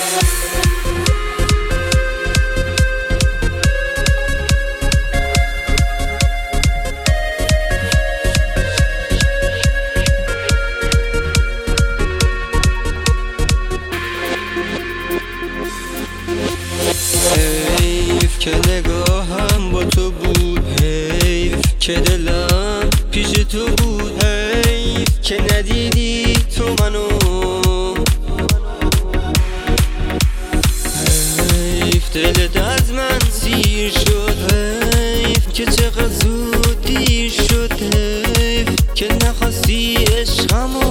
حیف که نگاهم با تو بود، حیف که دلم پیش تو بود، حیف که ندیدی تو منو، حیف دلت از من سیر شد، حیف که چقدر زود دیر شد، حیف که نخواستی عشقمو.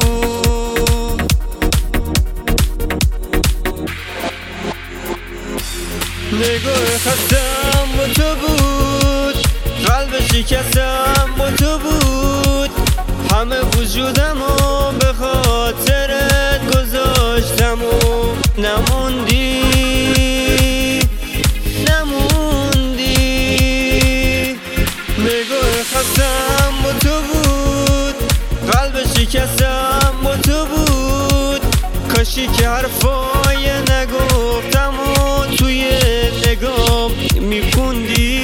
نگاه خستم با تو بود، قلب شکستم با تو بود، همه وجودمو به خاطرت گذاشتم و نموندی نگاه خستم با تو بود، قلب شکستم با تو بود، کاشی که حرفای نگفتم و توی نگام میخوندی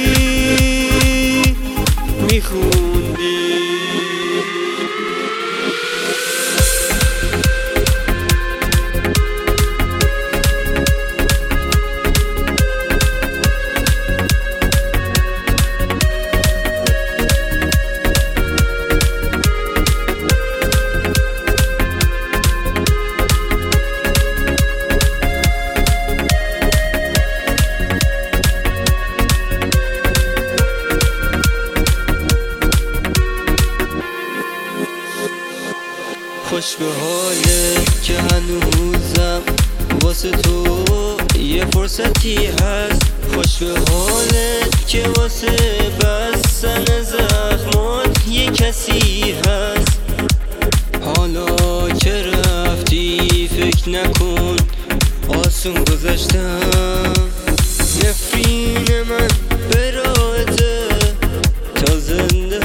خوش به حالت که هنوزم واسه تو یه فرصتی هست، خوش به حالت که واسه بستن زخمات یه کسی هست. حالا که رفتی فکر نکن آسون گذشتم، نفرین من براته تا زنده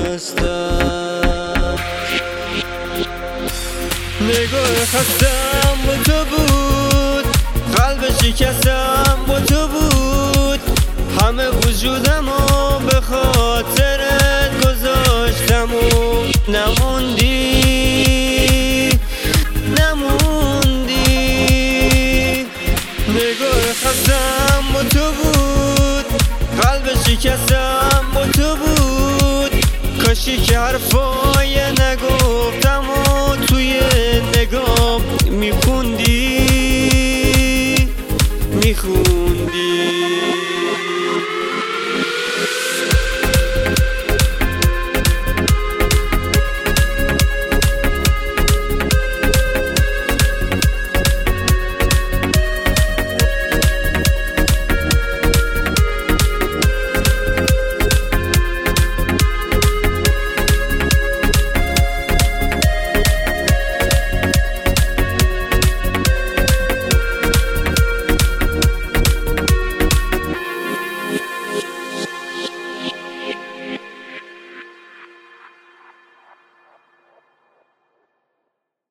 هستم. نگاه خستم با تو بود، قلب شکستم با تو بود، همه وجودمو به خاطرت گذاشتم و نموندی نگاه خستم با تو بود، قلب شکستم با تو بود، کاشی که حرفا